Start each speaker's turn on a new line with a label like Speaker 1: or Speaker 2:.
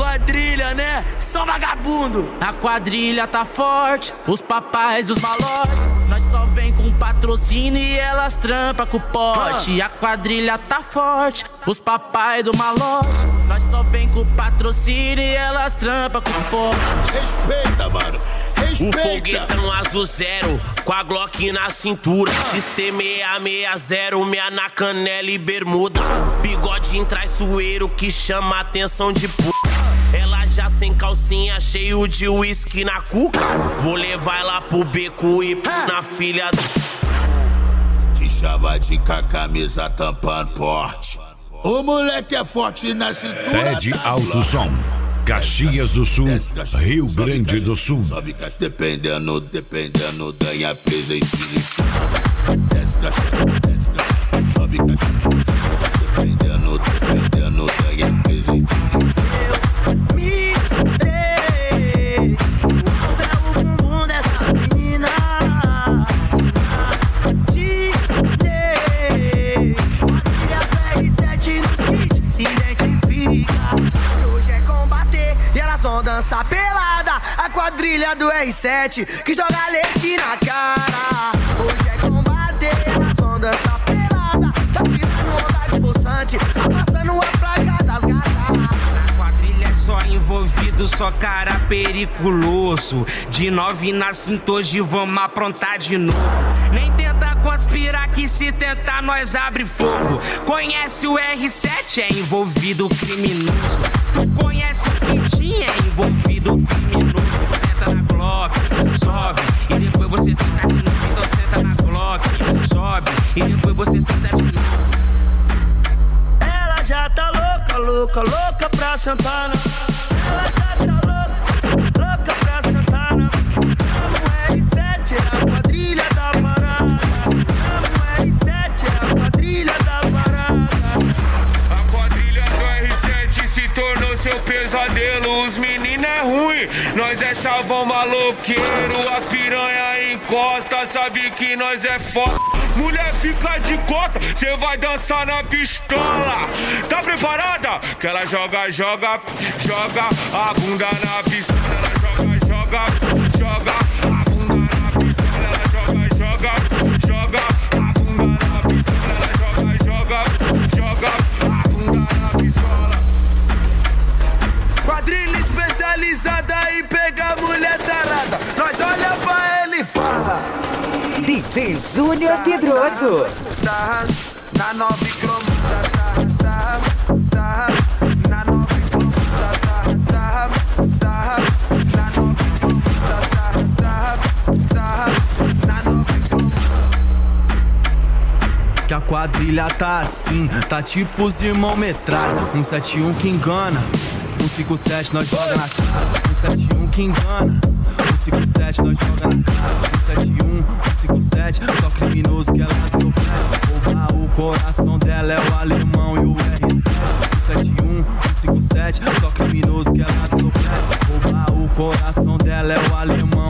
Speaker 1: quadrilha, né? Só vagabundo.
Speaker 2: A quadrilha tá forte, os papais dos malotes. Nós só vem com patrocínio e elas trampa com o pote. A quadrilha tá forte, os papais do malote. Nós só vem com patrocínio e elas trampa com o pote.
Speaker 3: Respeita, mano. Respeita.
Speaker 4: O foguetão azul zero, com a Glock na cintura. XT660, minha na canela e bermuda. Bigodinho traiçoeiro que chama a atenção de puta. Ela já sem calcinha, cheio de uísque na cuca. Vou levar ela pro beco e na filha do...
Speaker 3: De chavadinho com a camisa tampando porte. O moleque é forte na cintura.
Speaker 5: Pede alto som. Caxias do Sul, Rio Grande do Sul.
Speaker 3: Dependendo, ganha presentinho. Desce caixa, sobe caixa. Dependendo, ganha presentinho.
Speaker 1: Eu me dei o bumbum dessa menina. Te dei quadrilha PR7 nos kits, se identifica. Hoje é combater e elas vão dançar pelada. A quadrilha do R7 que joga leite na cara. Hoje é combater, elas vão dançar pelada. Tá tirando onda de poçante, tá passando uma placa das gatas.
Speaker 6: Só envolvido, só cara periculoso. De 9 na cinta, hoje vamos aprontar de novo. Nem tenta conspirar que se tentar nós abre fogo. Conhece o R7, é envolvido criminoso. Tu conhece o Quintinho, é envolvido criminoso. Senta na Glock, sobe, e depois você senta de novo. Então senta na Glock, sobe, e depois você senta de novo.
Speaker 1: Ela já tá louca pra Santana. Ela já tá louca pra Santana. Amo R7, é a quadrilha da parada. Amo R7, é a quadrilha da parada.
Speaker 6: A quadrilha do R7 se tornou seu pesadelo. Os meninos é ruim, nós é chavão maloqueiro. As piranha encosta, sabe que nós é foda. Mulher fica de costa, cê vai dançar na pistola. Tá preparada? Que ela joga a bunda na pistola. Ela joga a bunda na pistola. Ela joga a bunda na pistola. Ela joga a bunda na pistola.
Speaker 3: Quadrilha especializada em pegar mulher tarada. Nós olha pra ele e fala:
Speaker 7: DJ Júnior Pedroso.
Speaker 3: Sarra, na 9 km, sarra, na 9 km, sarra, na 9 km, sarra, na 9 km.
Speaker 8: Que a quadrilha tá assim, tá tipo os irmão metralha. 171 que engana, 157 nós joga na cara. 171 que engana, 157 nós joga na cara. 171, 157, só criminoso que ela no pé. Roubar o coração dela é o alemão e o R7. 171, 157, só criminoso que ela no pé. Roubar o coração dela é o alemão